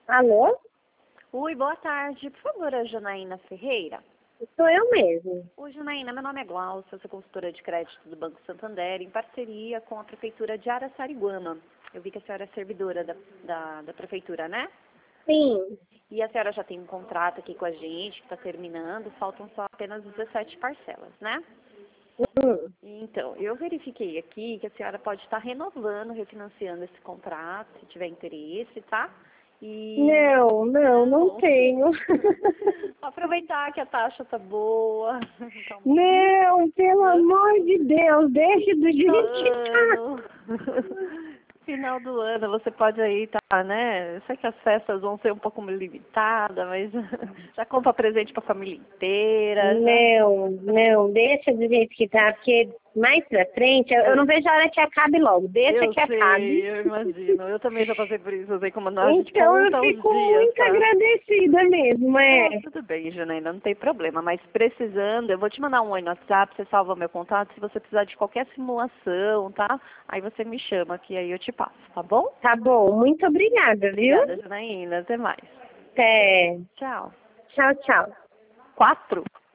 Alô? Oi, boa tarde. Por favor, a Janaína Ferreira. Sou eu mesmo. Oi, Janaína, meu nome é Glaucia, eu sou consultora de crédito do Banco Santander, em parceria com a Prefeitura de Araçariguama. Eu vi que a senhora é servidora da Prefeitura, né? Sim. E a senhora já tem um contrato aqui com a gente, que está terminando, faltam só apenas 17 parcelas, né? Então, eu verifiquei aqui que a senhora pode estar renovando, refinanciando esse contrato, se tiver interesse, tá? E... Não tenho. Aproveitar que a taxa tá boa. Então, Não, pelo amor de Deus, deixe do jeito que tá. ano. Final do ano, você pode aí, tá, né? Eu sei que as festas vão ser um pouco limitadas, mas já compra presente pra família inteira. Já... Não, deixa do jeito que tá, porque mais pra frente, eu não vejo a hora que acabe logo, deixa que acabe. Eu imagino. Eu também já passei por isso, eu sei como a gente Então eu conta os fico dias, muito tá? agradecida mesmo, Não, tudo bem, Janaína, não tem problema, mas precisando, eu vou te mandar um oi no WhatsApp, você salva meu contato, se você precisar de qualquer simulação, tá? Aí você me chama, que aí eu te passo, tá bom? Tá bom, muito obrigada, viu? Obrigada, Janaína, até mais. Até. Tchau. Tchau, tchau. 4?